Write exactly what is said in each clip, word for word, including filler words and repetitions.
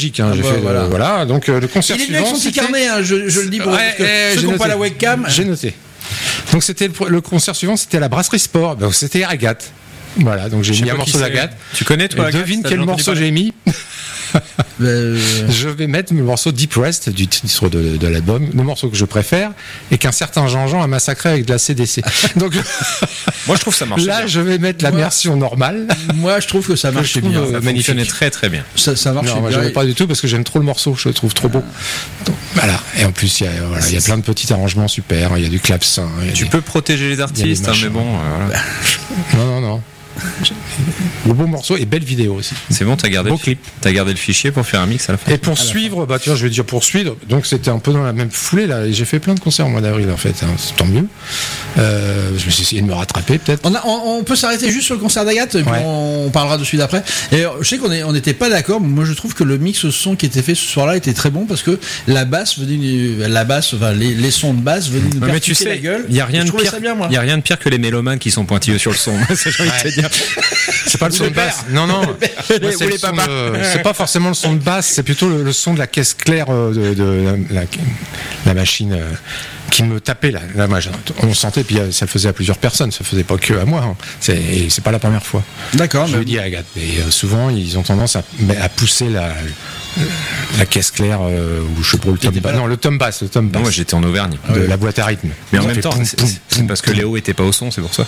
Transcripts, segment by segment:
chronologique. Hein, Ah j'ai bah, fait, voilà. euh, voilà. Donc euh, le concert Il est venu suivant, avec son petit c'était... carnet, hein, je, je le dis pour Ouais, parce que eh, ceux j'ai qui n'ont pas noté. la webcam. J'ai noté. Donc c'était le, le concert suivant, c'était à la Brasserie Sport. Donc c'était Agathe. Voilà, donc j'ai Je sais mis un pas morceau qui c'est. d'Agathe. Tu connais toi Et Agathe, devine t'as quel déjà entendu morceau parler j'ai mis. Euh, Je vais mettre le morceau Deep Rest du titre de, de l'album, le morceau que je préfère et qu'un certain Jean-Jean a massacré avec de la C D C. Donc Moi je trouve que ça marche là, bien. je vais mettre la Ouais. version normale. Moi, je trouve que ça marche je trouve, bien. euh, Ça magnifique. fonctionnait très très bien. Ça, ça marche Non, moi bien. j'aime pas du tout parce que j'aime trop le morceau, je le trouve trop beau. Donc, voilà. Et en plus, il y a, voilà, il y a plein de petits arrangements super. Il y a du clavecin. il y a Tu des- peux protéger les artistes, hein, mais machins. bon, euh, voilà. Non, non, non. Le beau morceau et belle vidéo aussi. C'est bon, t'as gardé, Beau le, clip. t'as gardé le fichier pour faire un mix à la fin. Et poursuivre, bah tiens, je vais dire poursuivre. Donc c'était un peu dans la même foulée là. Et j'ai fait plein de concerts au mois d'avril en fait. Hein, c'est tant mieux. Euh, je me suis essayé de me rattraper peut-être. On, a, on, on peut s'arrêter juste sur le concert d'Agathe, et puis Ouais. on, on parlera dessus d'après. Et euh, je sais qu'on est- on n'était pas d'accord. Moi, je trouve que le mix son qui était fait ce soir-là était très bon parce que la basse venait, du- la basse, enfin les, les sons de basse venaient nous Ouais, mais tu percuter sais, la gueule. il y a rien Et de je trouvais pire. ça bien, moi. Il y a rien de pire que les mélomanes qui sont pointilleux sur le son. C'est j'ai envie de te dire. C'est pas le Ou son le de basse. père. Non, non. Moi, les- c'est ou le les son papas. de- C'est pas forcément le son de basse. C'est plutôt le, le son de la caisse claire euh, de, de la, la- la machine euh, qui me tapait là. Là, moi, j'ai- on sentait. Puis euh, ça le faisait à plusieurs personnes. Ça faisait pas que à moi. Hein. C'est, et c'est pas la première fois. D'accord. Je mais- le dis à Agathe. Et euh, souvent, ils ont tendance à, à pousser la, la caisse claire euh, ou je sais pas le tom pas bass. là. Non, le tom bass, le tom Non, bass moi j'étais en Auvergne. de la boîte à rythme. Mais en Ils ont même fait temps, poum, c'est, poum, c'est- c'est parce que poum. Léo était pas au son, c'est pour ça.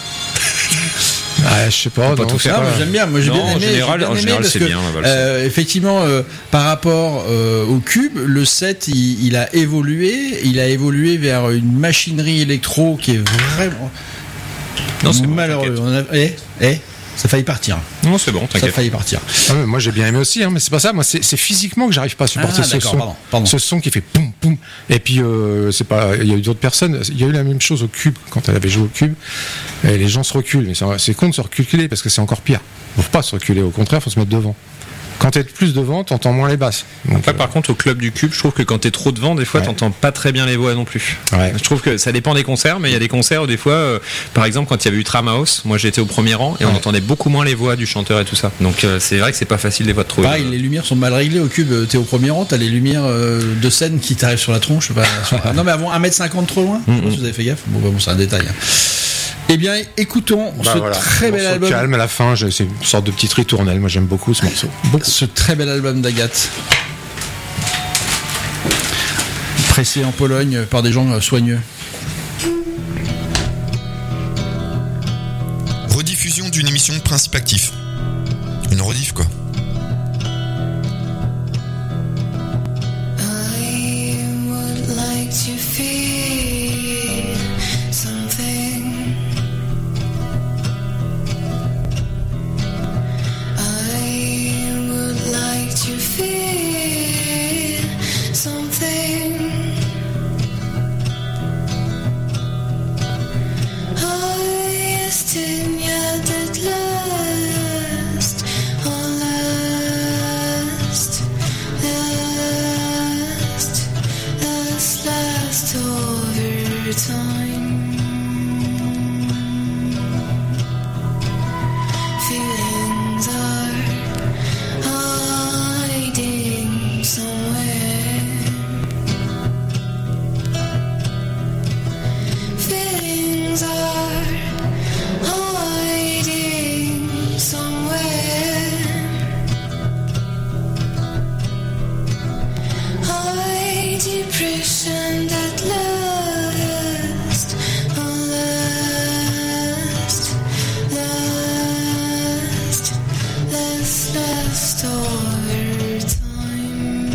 Ah, je sais pas. pas non, tout c'est faire. Ah, pas- moi, j'aime bien. Moi, j'ai Non, bien en aimé. j'ai général- bien en aimé général, parce c'est que, bien, on va le euh, effectivement, euh, par rapport euh, au cube, le set, il, il a évolué. Il a évolué vers une machinerie électro qui est vraiment Non, c'est bon, malheureux. t'inquiète. On a- eh, eh, ça a failli partir. Non, c'est bon, Ça a t'inquiète. failli partir. Ah, mais moi j'ai bien aimé aussi, hein, mais c'est pas ça. Moi c'est, c'est physiquement que j'arrive pas à supporter Ah, ce d'accord, son, pardon, pardon. ce son qui fait poum poum. Et puis euh, c'est pas, il y a eu d'autres personnes. Il y a eu la même chose au cube quand elle avait joué au cube. Et les gens se reculent, mais c'est, c'est con de se reculer parce que c'est encore pire. Faut pas se reculer, au contraire, faut se mettre devant. Quand t'es plus devant, t'entends moins les basses. Donc, Après, par contre, au club du cube, je trouve que quand t'es trop devant, des fois, Ouais. t'entends pas très bien les voix non plus. Ouais. Je trouve que ça dépend des concerts, mais il y a des concerts où des fois, euh, par exemple, quand il y avait eu Tramhouse, moi j'étais au premier rang et on Ouais. entendait beaucoup moins les voix du chanteur et tout ça. Donc euh, c'est vrai que c'est pas facile des fois de trouver. Pareil, les lumières sont mal réglées au cube. T'es au premier rang, t'as les lumières euh, de scène qui t'arrivent sur la tronche. Bah, sur- non, mais avant un mètre cinquante trop loin. Je sais pas si vous avez fait gaffe. Bon, bah, bon, c'est un détail. hein. Eh bien, écoutons bah, ce voilà. très bel Morceau album. calme à la fin. je- C'est une sorte de petite ritournelle. Moi j'aime beaucoup ce morceau. Beaucoup. Ce très bel album d'Agathe. Pressé en Pologne par des gens euh, soigneux. Rediffusion d'une émission de Principe Actif. Une rediff quoi. I would like to feel something. I would like to feel something. I still yet at last, oh last, last, last, last over time. Feelings are hiding somewhere. Feelings are hiding somewhere. High depression that last, oh last, last, last, last over time.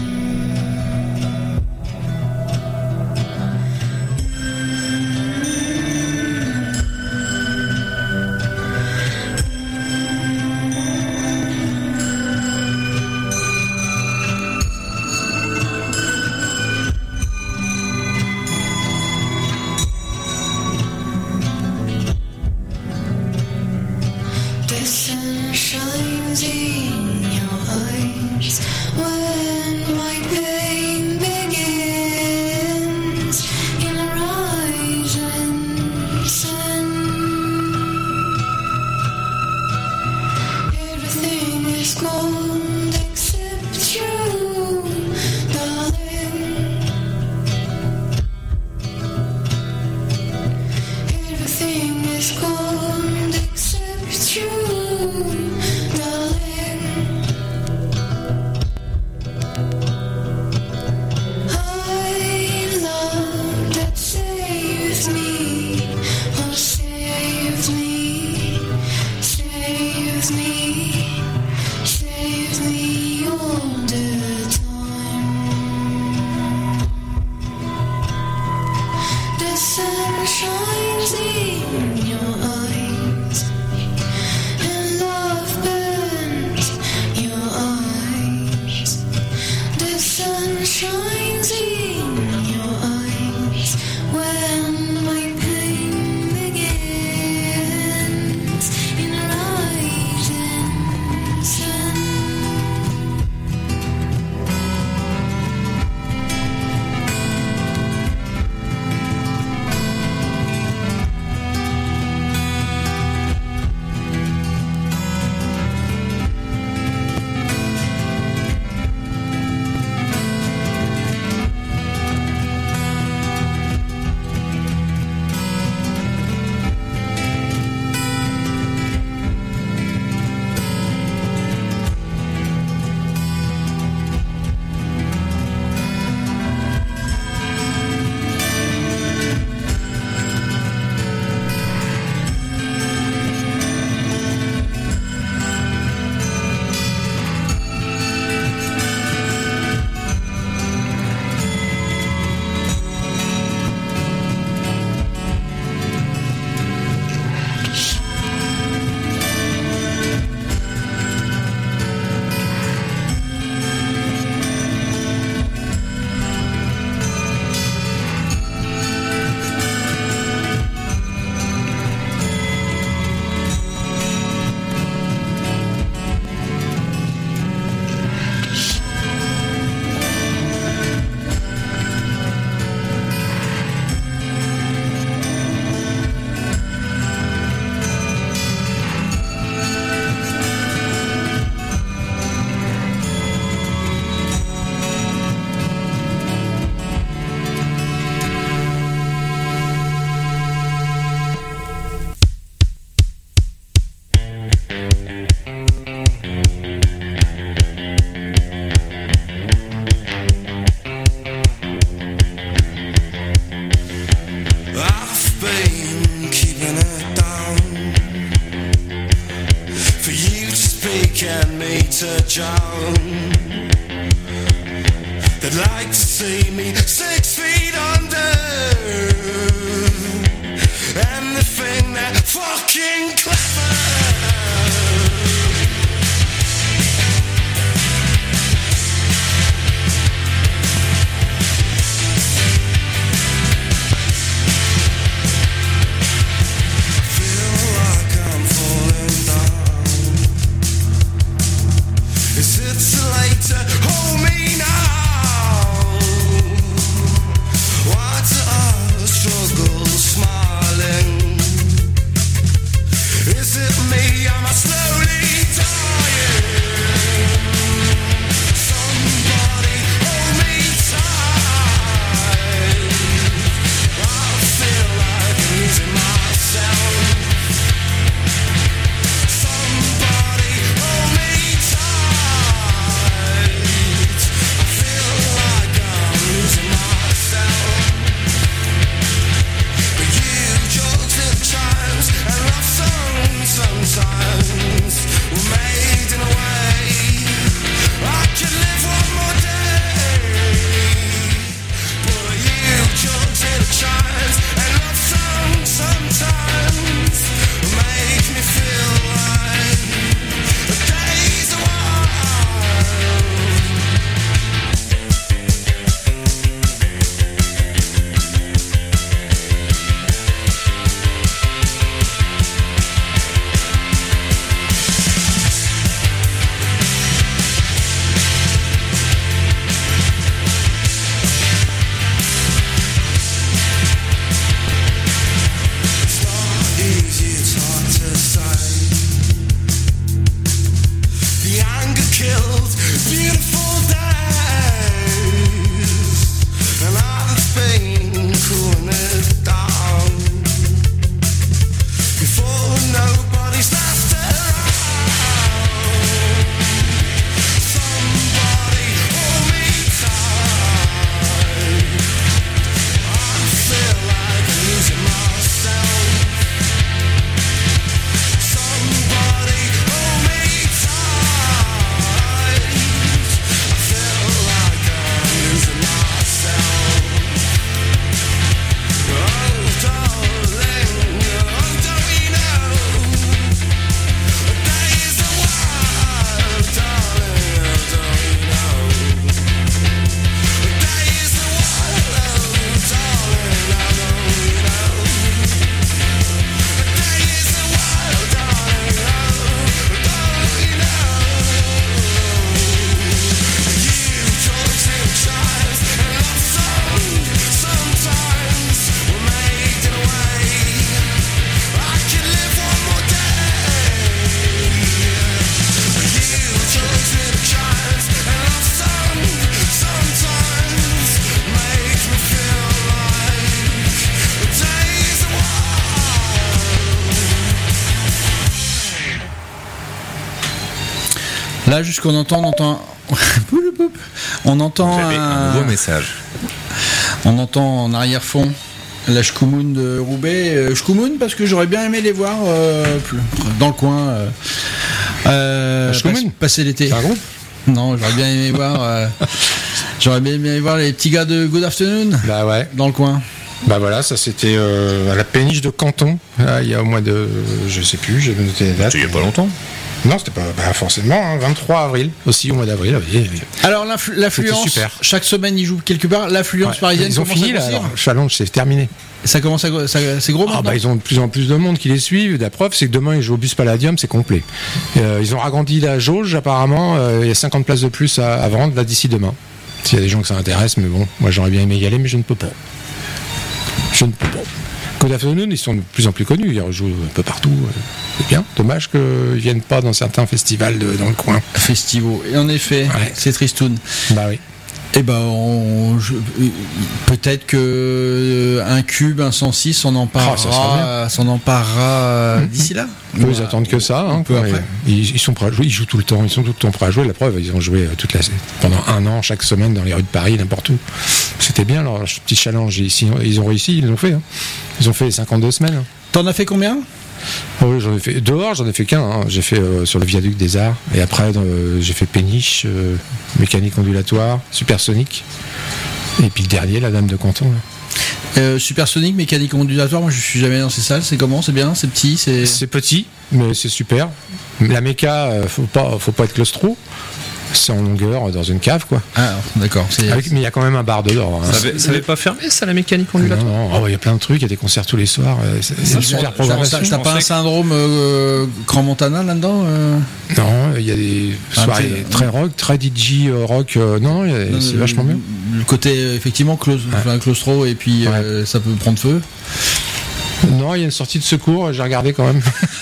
sun shines in your eyes when my pain begins in rising sun. John, they'd like to see me six feet under, and they think they're fucking clever. Hold me now. Là, jusqu'on entend, on entend, on entend, J'avais un un- nouveau message. on entend en arrière-fond la Shkumun de Roubaix. Euh, Shkumun parce que j'aurais bien aimé les voir euh, plus- dans le coin. Euh, euh, La Shkumun passe- passer l'été. C'est un groupe Non, j'aurais bien aimé voir. euh, j'aurais bien aimé voir les petits gars de Good Afternoon Bah ouais. dans le coin. Bah voilà, ça c'était euh, à la péniche de Canton, là, il y a au mois de. Je sais plus, j'ai noté les dates. Il y a pas longtemps. Non, c'était pas bah, forcément, hein, vingt-trois avril, aussi au mois d'avril. oui, oui. Alors l'influ- l'affluence, super. chaque semaine ils jouent quelque part. L'affluence Ouais. parisienne Ils ont commence fini à là, grossir. alors, Challenge, c'est terminé. Ça commence à gro- ça- c'est gros Ah maintenant. bah ils ont de plus en plus de monde qui les suivent. La preuve, c'est que demain ils jouent au Bus Palladium, c'est complet. Euh, ils ont agrandi la jauge apparemment. euh, Il y a cinquante places de plus à, à vendre là d'ici demain. S'il y a des gens que ça intéresse, mais bon, moi j'aurais bien aimé y aller, mais je ne peux pas. Je ne peux pas. Good Afternoon, ils sont de plus en plus connus. Ils rejouent un peu partout. euh, C'est bien. Dommage qu'ils viennent pas dans certains festivals de- dans le coin. Festivaux. Et en effet, Ouais. c'est tristoun. Bah oui. Eh ben, on- je- peut-être que euh, un cube, un cent six, on en Ah, ça serait parlera, s'en emparera euh, d'ici là. Eux, ils attendent que ça. Hein, peu quoi. après. Ils, ils sont prêts à jouer. Ils jouent tout le temps. Ils sont tout le temps prêts à jouer. La preuve, ils ont joué euh, toute la, pendant un an, chaque semaine, dans les rues de Paris, n'importe où. C'était bien leur petit challenge. Ici, ils ont réussi. Ils l'ont fait. Hein. Ils ont fait les cinquante-deux semaines. hein. T'en as fait combien? Oh oui, j'en ai fait dehors. J'en ai fait qu'un. hein. J'ai fait euh, sur le viaduc des Arts. Et après, euh, j'ai fait péniche, euh, mécanique ondulatoire, supersonique. Et puis le dernier, la Dame de Canton. là. euh, Supersonique, mécanique ondulatoire. Moi, je suis jamais dans ces salles. C'est comment? C'est bien? C'est petit? C'est C'est petit, mais c'est super. La méca, euh, faut pas, faut pas être claustro. C'est en longueur, dans une cave, quoi. ah, d'accord. C'est Avec- mais il y a quand même un bar dedans. hein. Ça avait, ça avait pas fermé ça la mécanique Non, ondulatoire? non, oh, il y a plein de trucs, il y a des concerts tous les soirs. euh, C'est c'est une Genre, super genre, programmation. T'as pas un syndrome euh, Grand Montana là-dedans euh Non, il y a des Ah, soirées c'est- très rock, très D J euh, rock. euh, non, il y a- Non, c'est le- vachement bien. Le côté euh, effectivement claus- enfin, claustro et puis euh, ça peut prendre feu. Non, il y a une sortie de secours, j'ai regardé quand même.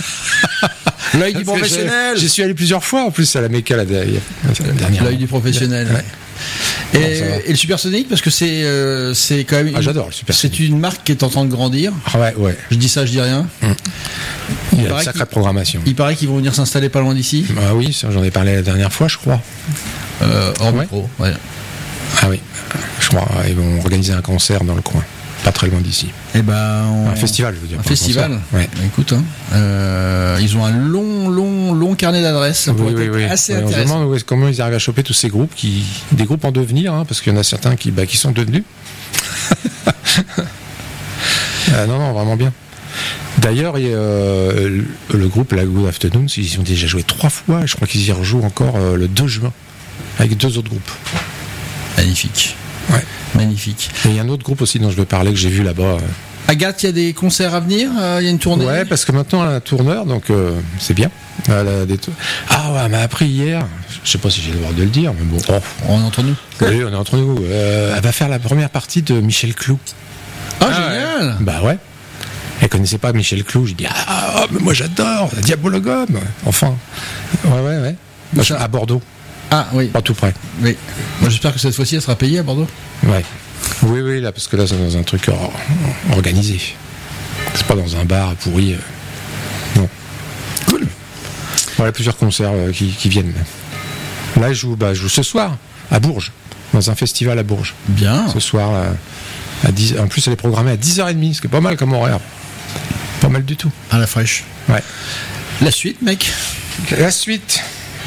L'œil du Parce que professionnel. j'ai- J'y suis allé plusieurs fois en plus à la méca la, la, la dernière. L'œil du professionnel. Ouais. Et, Non, ça va. et le supersonique parce que c'est euh, c'est quand même. Ah, une- j'adore le Supersonic. C'est une marque qui est en train de grandir. Ah ouais, ouais. Je dis ça, je dis rien. Il y a paraît une sacrée qu'il- programmation. Il paraît qu'ils vont venir s'installer pas loin d'ici. Ah oui, ça, j'en ai parlé la dernière fois, je crois. Euh, hors Ouais. micro. Ouais. Ah oui, je crois. Ils vont organiser un concert dans le coin, pas très loin d'ici. Et ben on- Un festival, je veux dire. Un pas festival. concert. Ouais. Bah, écoute, hein, euh, ils ont un long, long, long carnet d'adresses. Ça Oui, pourrait oui, être oui. assez Ouais, on se intéressant. demande où est- comment ils arrivent à choper tous ces groupes, qui, des groupes en devenir, hein, parce qu'il y en a certains qui, bah, qui sont devenus. Ah, non, non, vraiment bien. D'ailleurs, il y a, euh, le, le groupe La Good Afternoon, ils ont déjà joué trois fois, et je crois qu'ils y rejouent encore euh, le deux juin, avec deux autres groupes. Magnifique. Ouais. Magnifique. Et il y a un autre groupe aussi dont je veux parler que j'ai vu là-bas. euh, Agathe, il y a des concerts à venir. euh, Il y a une tournée. Ouais, parce que maintenant elle a un tourneur, donc euh, c'est bien. Elle a des tou- Ah ouais, elle m'a appris hier, je sais pas si j'ai le droit de le dire, mais bon. Oh. On est entre nous. Oui, on est entre nous. Euh, elle va faire la première partie de Michel Clou. Ah, génial. Bah ouais. Elle connaissait pas Michel Clou. J'ai dit ah, mais moi j'adore, la Diabologum. Enfin. Ouais, ouais, ouais. Où ça À Bordeaux, Ah oui. pas tout près. Oui. Moi, j'espère que cette fois-ci, elle sera payée à Bordeaux. Ouais. Oui, oui, là, parce que là, c'est dans un truc or- organisé. C'est pas dans un bar pourri. euh. Non. Cool. Voilà, plusieurs concerts euh, qui, qui viennent. Là, je joue, bah, je joue ce soir, à Bourges, dans un festival à Bourges. Bien. Ce soir, là, à dix en plus, elle est programmée à dix heures trente, ce qui est pas mal comme horaire. Pas mal du tout. À la fraîche. Ouais. La suite, mec. La suite.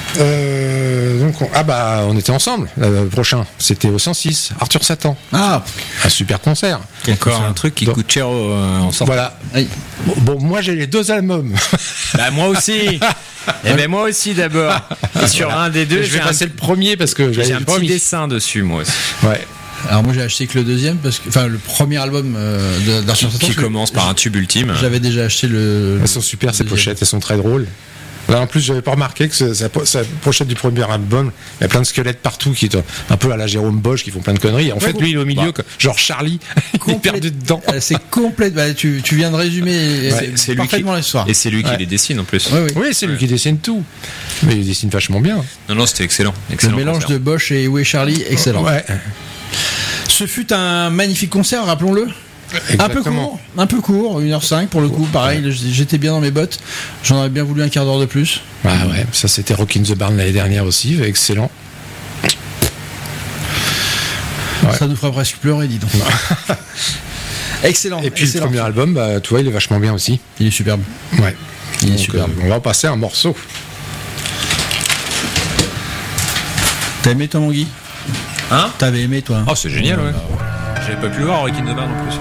Euh, donc on- ah bah on était ensemble le prochain, c'était au cent six, Arthur Satan, Ah. un super concert. Encore un truc qui Donc- coûte cher euh, en sortant. Voilà. Oui. Bon, bon, moi j'ai les deux albums. Bah moi aussi. Et ben moi aussi d'abord. Et sur un des deux, je vais j'ai un, passer le premier parce que j'ai j'avais un pas petit mis. dessin dessus moi aussi. Ouais. Alors moi, j'ai acheté que le deuxième parce que, enfin, le premier album euh, de- d'Arthur Satan. Qui parce que commence par un tube ultime. J'avais déjà acheté le. Elles sont super le ces deuxième. pochettes, elles sont très drôles. Là en plus j'avais pas remarqué que ce- sa, po- sa pochette du premier album, il y a plein de squelettes partout qui sont un peu à la Jérôme Bosch qui font plein de conneries. Et en fait lui il est au milieu, Bah. genre Charlie, il est Complète- perdu dedans. Euh, C'est complet. Bah, tu, tu viens de résumer C'est- c'est lui parfaitement qui- l'histoire. Et c'est lui qui Ouais. les dessine en plus. Oui, oui. Oui, c'est lui qui dessine tout. Mais il dessine vachement bien. Non, non, c'était excellent. Le excellent mélange concert. de Bosch et Où est Charlie, excellent. Ouais. Ce fut un magnifique concert, rappelons-le. Un peu court, un peu court, une heure cinq pour le coup, pareil, j'étais bien dans mes bottes, j'en aurais bien voulu un quart d'heure de plus. Ah ouais, ça c'était Rockin' the Barn l'année dernière aussi, excellent. Ouais. Ça nous fera presque pleurer, dis donc. Excellent. Et puis excellent. le premier album, bah, tu vois, il est vachement bien aussi. Il est superbe. Ouais. Il est Donc, superbe. euh, on va passer un morceau. T'as aimé toi, mon Guy? Hein? T'avais aimé toi? Oh, c'est génial, ouais. J'avais pas pu le voir Rock in the Barn en plus.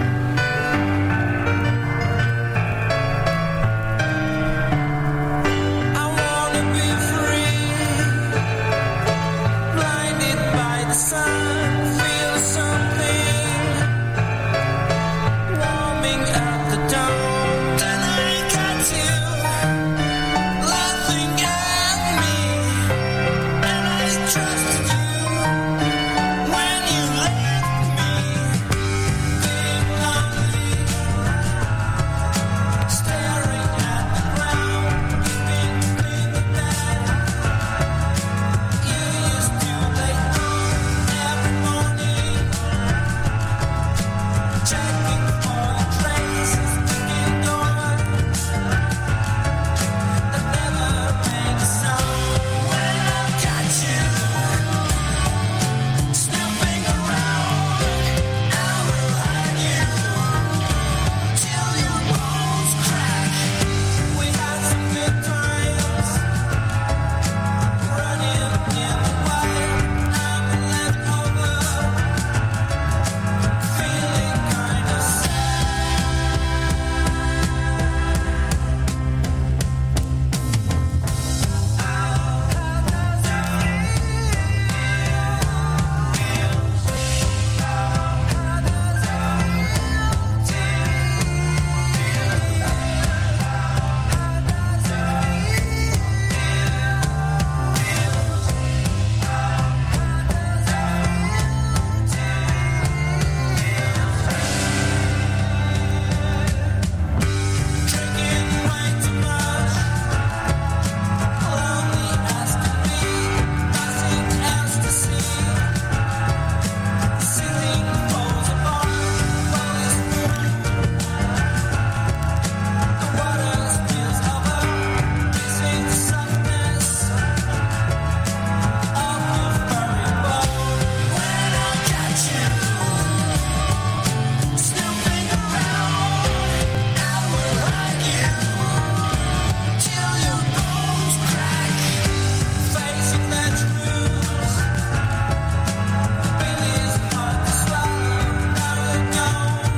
I wanna be free, blinded by the sun, feel something warming at the dawn. Then I got you laughing at me, and I trusted you when you left me, being lonely, staring at the ground, keeping thinking that you used to lay on every morning, checking for the traces, thinking on that never made a sound. When I got you snooping around, I will hug you till your bones crack. We had some good times running in the wild. I'm a leftover, feeling kinda drinking way too much, lonely as can be, nothing else to see. Sitting poles apart, boys the water spills over, kissing the softness of your furry bone. When I got you snooping around, I will hug you till your bones crack. Facing the truth, feelings hard to swallow. Now you're gone.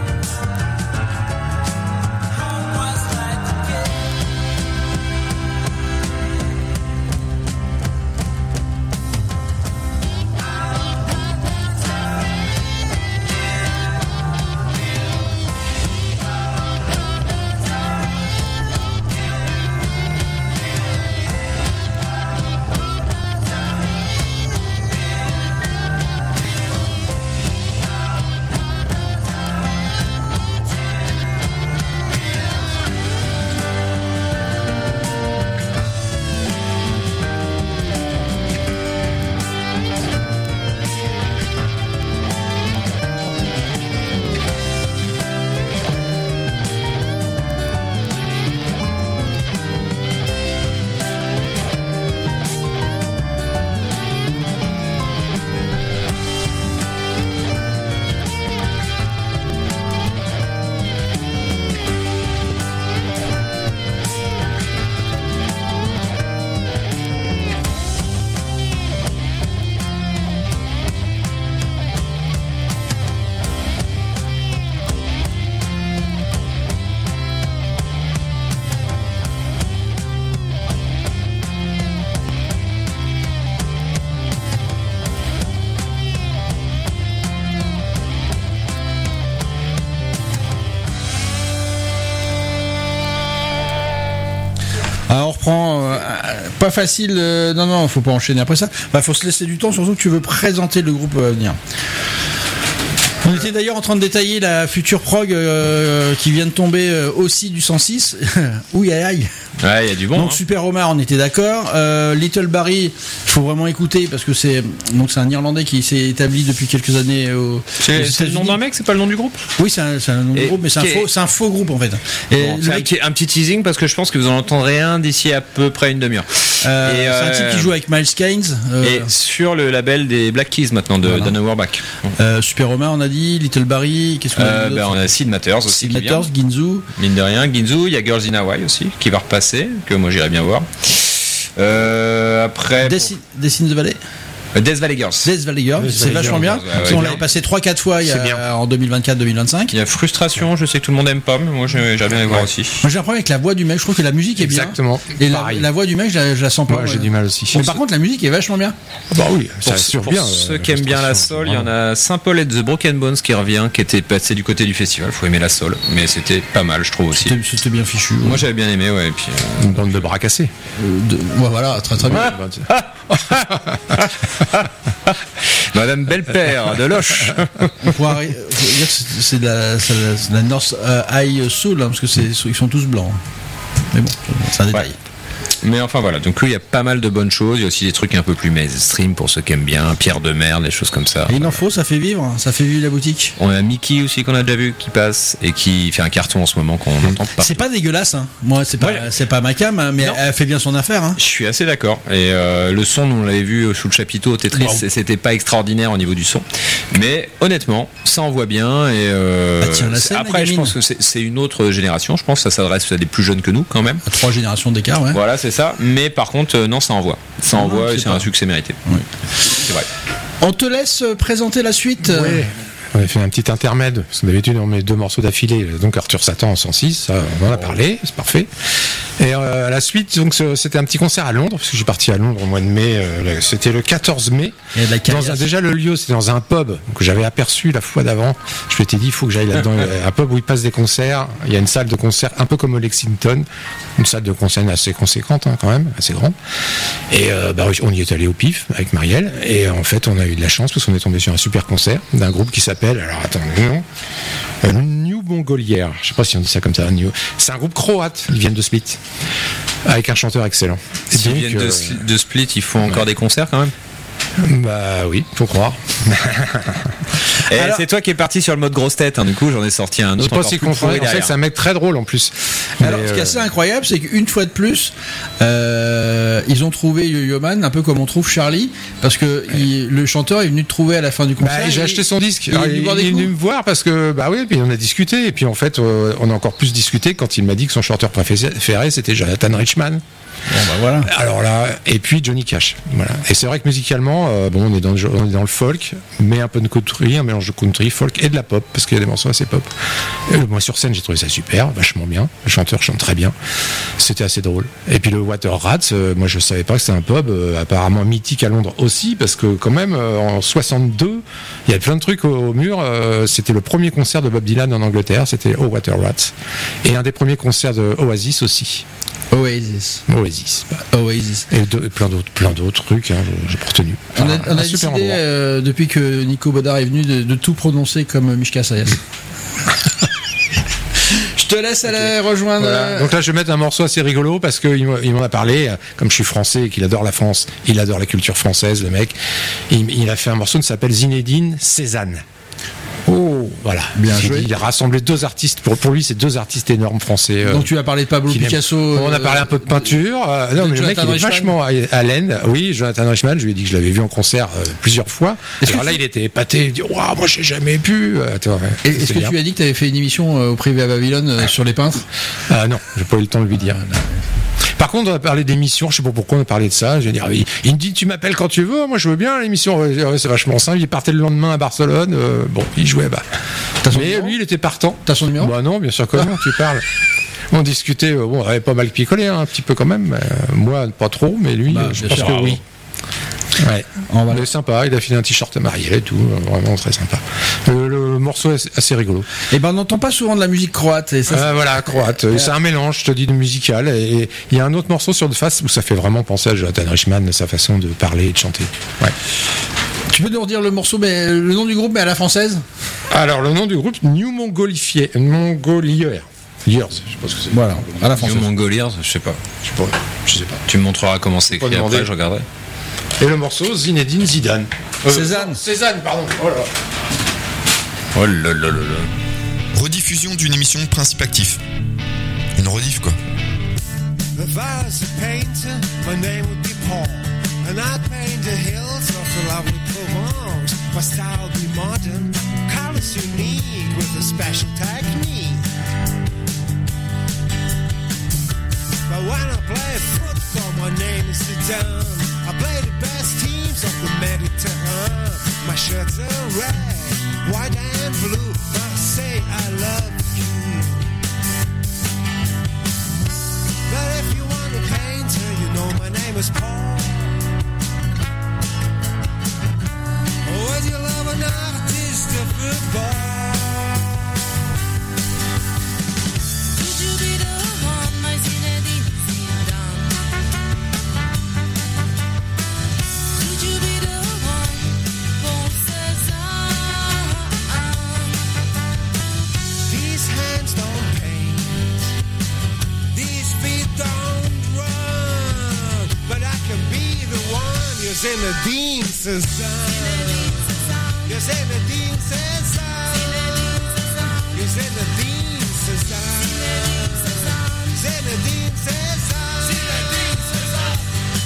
Home was like a gift. Alors on reprend, euh, pas facile, euh, non non, faut pas enchaîner après ça. Bah, faut se laisser du temps, surtout que tu veux présenter le groupe à venir. On était d'ailleurs en train de détailler la future prog euh, qui vient de tomber euh, aussi du cent six. Ouh aïe aïe. Ouais, il y a du bon. Donc hein. Super Omar, on était d'accord. Euh, Little Barry, il faut vraiment écouter parce que c'est donc c'est un Irlandais qui s'est établi depuis quelques années au, aux C'est c'est le nom États-Unis. d'un mec, c'est pas le nom du groupe. Oui, c'est un, c'est un nom de Et groupe, mais c'est un, qui est- faux, c'est un faux groupe en fait. Et Bon, le c'est un, mec, petit- un petit teasing parce que je pense que vous en entendrez un d'ici à peu près une demi-heure. euh, Et, c'est un euh, type qui joue avec Miles Keynes. euh, Et sur le label des Black Keys maintenant de Voilà. Dan Auerbach. euh, Super Omar, on a dit. Little Barry, qu'est-ce qu'on a Euh, dit ben, d'autre on a Sid Matters aussi. Sid qui vient. Matters, Ginzu. Mine de rien, Ginzu, il y a Girls in Hawaii aussi qui va repasser, que moi j'irais bien voir. Euh, après, Death in- Death in the Valley. pour- Death Valley Girls. Death Valley Girl, Death c'est Valley vachement Girls, bien. ouais, ouais, on bien. l'avait passé trois quatre fois il y a- C'est bien. en deux mille vingt-quatre deux mille vingt-cinq. Il y a Frustration, je sais que tout le monde aime pas, mais moi j'ai- j'aimerais bien les voir aussi. Moi j'ai un problème avec la voix du mec, je trouve que la musique est bien. Exactement. Et la, Pareil. la voix du mec, je la, je la sens pas. Moi, j'ai ouais. du mal aussi. Mais par contre, la musique est vachement bien. Bah oui, ça Pour, assure pour bien. ceux euh, qui aiment bien la l'illustration, soul, il y en a Saint-Paul et The Broken Bones qui revient, qui était passé du côté du festival. Faut aimer la soul, mais c'était pas mal, je trouve aussi. C'était c'était bien fichu. ouais. Moi j'avais bien aimé, ouais. Et puis, euh, Une bande de bras cassés. Euh, de- ouais, voilà, très très bien. Madame Belpère de Loche. On pourra arri- faut dire que c'est c'est de la, c'est de la- c'est de la North euh, High Soul, hein, parce que c'est ils sont tous blancs. Mais bon, c'est un détail. Ouais. Mais enfin voilà, donc lui il y a pas mal de bonnes choses, il y a aussi des trucs un peu plus mainstream pour ceux qui aiment bien, Pierre de Mer, des choses comme ça. Et il en faut, ça fait vivre, hein, ça fait vivre la boutique. On a Mickey aussi qu'on a déjà vu qui passe et qui fait un carton en ce moment qu'on n'entend pas. C'est pas dégueulasse, hein. Moi, c'est pas, Ouais. c'est pas ma cam, hein, mais Non. elle fait bien son affaire. Hein. Je suis assez d'accord. Et euh, le son, nous, on l'avait vu sous le chapiteau au Tetris, Wow. c'est- c'était pas extraordinaire au niveau du son. Mais honnêtement, ça envoie bien. Et euh, Bah, tiens, la c'est- scène, la après, je gamine. pense que c'est c'est une autre génération. Je pense que ça s'adresse à des plus jeunes que nous quand même. À trois générations d'écart, ouais. Voilà, c'est ça. Mais par contre, euh, non, ça envoie. Ça Ah, envoie je et sais c'est pas. un succès mérité. Oui. C'est vrai. On te laisse euh, présenter la suite. Ouais. On a fait un petit intermède, parce que d'habitude on met deux morceaux d'affilée, donc Arthur Satan en cent six, ça, on en a parlé, c'est parfait. Et euh, à la suite, donc ce- c'était un petit concert à Londres, parce que je suis parti à Londres au mois de mai, euh, le- c'était le quatorze mai. Il y a de la Dans un- caillasse. déjà le lieu, c'était dans un pub que j'avais aperçu la fois d'avant. Je m'étais dit, il faut que j'aille là-dedans. Il y a un pub où il passe des concerts. Il y a une salle de concert un peu comme au Lexington, une salle de concert assez conséquente hein, quand même, assez grande. Et euh, bah, on y est allé au pif avec Marielle. Et en fait, on a eu de la chance parce qu'on est tombé sur un super concert d'un groupe qui s'appelle, alors attends, non, euh, New Mongolière. Je sais pas si on dit ça comme ça. New. C'est un groupe croate. Ils viennent de Split avec un chanteur excellent. Et S'ils donc, viennent de, euh, Sl- de Split, ils font encore des concerts quand même. bah oui, faut croire. Et Alors- c'est toi qui es parti sur le mode grosse tête. Hein, du coup, j'en ai sorti un Je autre. pense encore qu'il plus confond. pourri En fait, derrière. c'est un mec très drôle en plus. Alors, Mais, ce qui est euh, assez incroyable, c'est qu'une fois de plus, euh, ils ont trouvé Yo-Yo Man, un peu comme on trouve Charlie, parce que il- le chanteur est venu te trouver à la fin du concert. bah, j'ai et- acheté son disque. il est Alors, venu Il, boire des il est coups. venu me voir parce que bah oui, puis on a discuté et puis en fait euh, on a encore plus discuté quand il m'a dit que son chanteur préféré c'était Jonathan Richman. Bon, bah voilà. Alors là, et puis Johnny Cash. Voilà. Et c'est vrai que musicalement, euh, bon, on est dans le, on est dans le folk, mais un peu de country, un mélange de country, folk et de la pop, parce qu'il y a des morceaux assez pop. Et moi sur scène, j'ai trouvé ça super, vachement bien. Le chanteur chante très bien. C'était assez drôle. Et puis le Water Rats, euh, moi je savais pas que c'était un pub euh, apparemment mythique à Londres aussi, parce que quand même euh, en soixante-deux, il y avait plein de trucs au, au mur. euh, c'était le premier concert de Bob Dylan en Angleterre, c'était au Water Rats, et un des premiers concerts de Oasis aussi. Oasis. Oasis. Bah, Oasis. et de- et plein d'autres plein d'autres trucs, hein, j'ai pas retenu. On a, Enfin, on a un super décidé, endroit. euh, depuis que Nico Bodard est venu, de, de tout prononcer comme Mishka Sayas. Je te laisse aller rejoindre. Voilà. euh, Donc là, je vais mettre un morceau assez rigolo parce qu'il m'a- il m'en a parlé. euh, Comme je suis français et qu'il adore la France, il adore la culture française, le mec. Il, il a fait un morceau qui s'appelle Zinedine Cézanne. Oh, voilà. Bien il, joué. Il a rassemblé deux artistes. Pour, pour lui, c'est deux artistes énormes français. euh, Donc tu as parlé de Pablo qu'il aime. Picasso. On a euh, parlé un peu de peinture. euh, non, de mais le mec, Jonathan il est Richman. vachement à, à l'aine. Oui, Jonathan Richman, je lui ai dit que je l'avais vu en concert euh, plusieurs fois. Est-ce Alors que là, tu- il était épaté. Il dit, waouh, moi, j'ai jamais pu. Euh, Attends, ouais, Et c'est Est-ce que bien. tu as dit que tu avais fait une émission euh, au privé à Babylone euh, sur les peintres? Ah non, j'ai pas eu le temps de lui dire. Par contre, on a parlé d'émissions, je sais pas pourquoi on a parlé de ça. Je vais dire, il, il me dit, tu m'appelles quand tu veux, moi je veux bien l'émission, Ouais, ouais, c'est vachement simple. Il partait le lendemain à Barcelone, euh, bon, il jouait, bah. T'as son Mais numéro lui, il était partant. T'as son numéro? Bah non, bien sûr que non, tu parles. On discutait, euh, bon, on avait pas mal picolé, hein, un petit peu quand même. euh, moi, pas trop, mais lui, Bah, euh, je bien pense sûr. que oui. Ouais. On va Il est sympa, il a filé un t-shirt à Marielle et tout, euh, vraiment très sympa. Le, le morceau est assez rigolo. Eh ben, on n'entend pas souvent de la musique croate. Et ça, Euh, voilà, croate. C'est un mélange, je te dis, de musical. Et il y a un autre morceau sur de face où ça fait vraiment penser à Jonathan Richman, sa façon de parler et de chanter. Ouais. Tu peux nous redire le morceau, mais le nom du groupe, mais à la française? Alors, le nom du groupe, New Mongolifier. Mongolier. Years, je sais pas ce que c'est. Voilà, à la New française. Mongoliers, je sais pas. Je sais pas. Je sais pas. Tu me montreras comment c'est Pas écrit demander. après, je regarderai. Et le morceau, Zinedine Zidane. Euh, Cézanne. Cézanne, pardon. Oh là. Oh là là là là. Rediffusion d'une émission Principe Actif. Une rediff quoi. If I was a painter, my name would be Paul. And I'd paint the hills of the lovely Provence. My style would be modern, colors unique with a special technique. But when I play football, my name is Zidane. I play the best teams of the Mediterranean. My shirts are red, white and blue. I say I love you. But if you want a painter, you know my name is Paul. Oh, would you love an artist of football? Could you be the one, my Zinedine Zidane? Could you be the one, Paul Cézanne? These hands don't paint, these feet don't run, but I can be the one. You're Zinedine Zidane. You're Zinedine Zidane. You're Zinedine Zidane. Zinedine Zidane. Zinedine Zidane.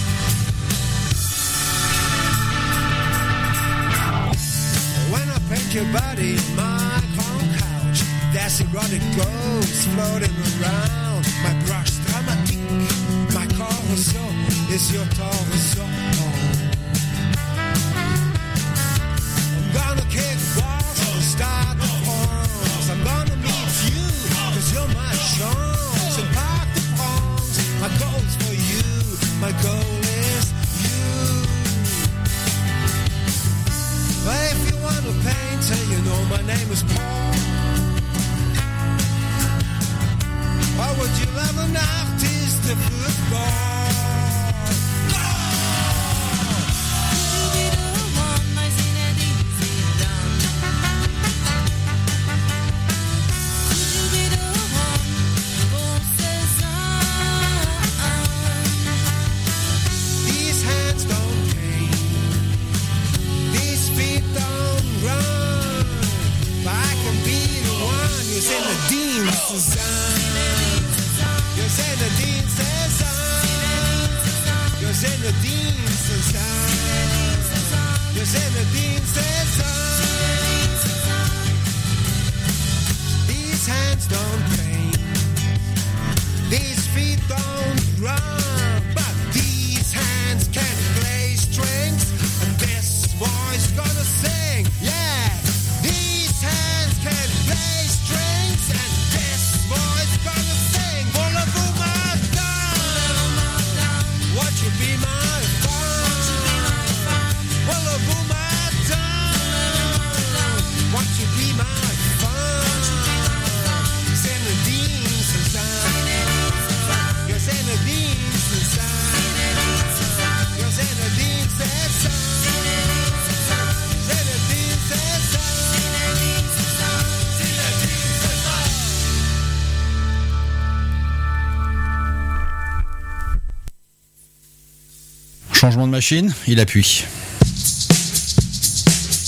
When I paint your body in my calm couch, there's erotic ghosts floating around. My brush dramatique, my torso is your torso. I'm gonna kick balls and start the pawns. I'm gonna meet you, cause you're my chance. And park the pawns, my goal's for you. My goal is you. But if you want a painter, you know my name is Paul. Or would you love an artist of football? Could you be the one, my Zinedine Zidane? Could you be the one, Paul Cézanne? These hands don't paint, these feet don't run, but I can be the one. You're Zinedine Zidane. You're Zinedine Zidane. You're Zinedine Zidane. You're Zinedine Zidane. These hands don't paint, these feet don't run, but these hands can play strings, and this voice gonna sing. Yeah, these hands can play strings, and this voice gonna sing. Voulez-vous madame? Won't you be my femme? Voulez-vous madame? Won't you be my femme? Zinedine Zidane. You're Zinedine Zidane. You're Zinedine Zidane. Zinedine Zidane. Zinedine Zidane. Changement de machine, il appuie.